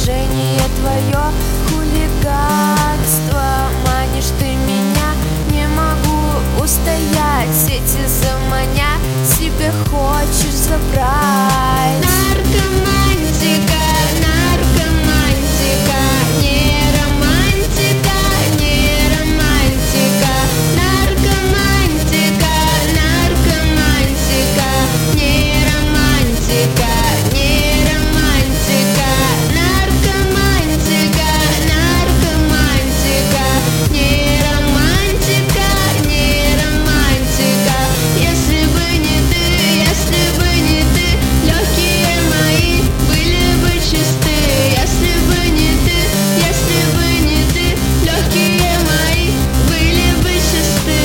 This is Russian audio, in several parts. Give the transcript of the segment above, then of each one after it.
воображение твое хулиганство. Манишь ты меня, не могу устоять, сети заманя, себе хочешь забрать. Наркомантика, наркомантика, не романтика, не романтика. Наркомантика, наркомантика, не романтика, не романтика. Наркомантика, наркомантика, не романтика, не романтика. Если бы не ты, если бы не ты, легкие мои были бы чисты. Если бы не ты, если бы не ты, легкие мои были бы чисты.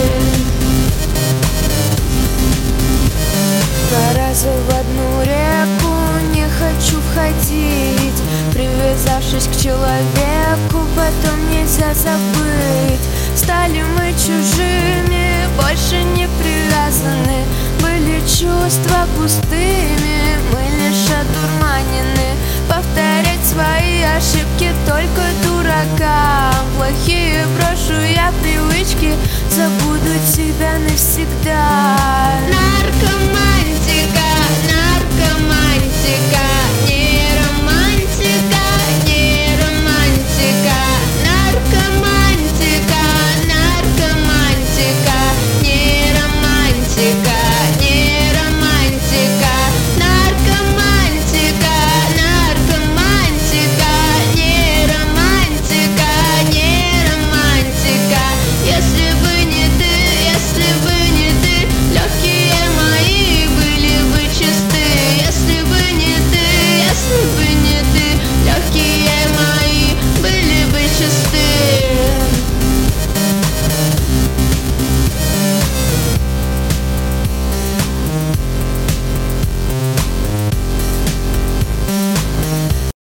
Два раза в одну реку не хочу входить, привязавшись к человеку, потом нельзя забыть. Стали мы чужими, больше не привязаны, были чувства пустыми, мы лишь одурманены. Повторять свои ошибки только дуракам. Плохие брошу я привычки, забуду тебя навсегда.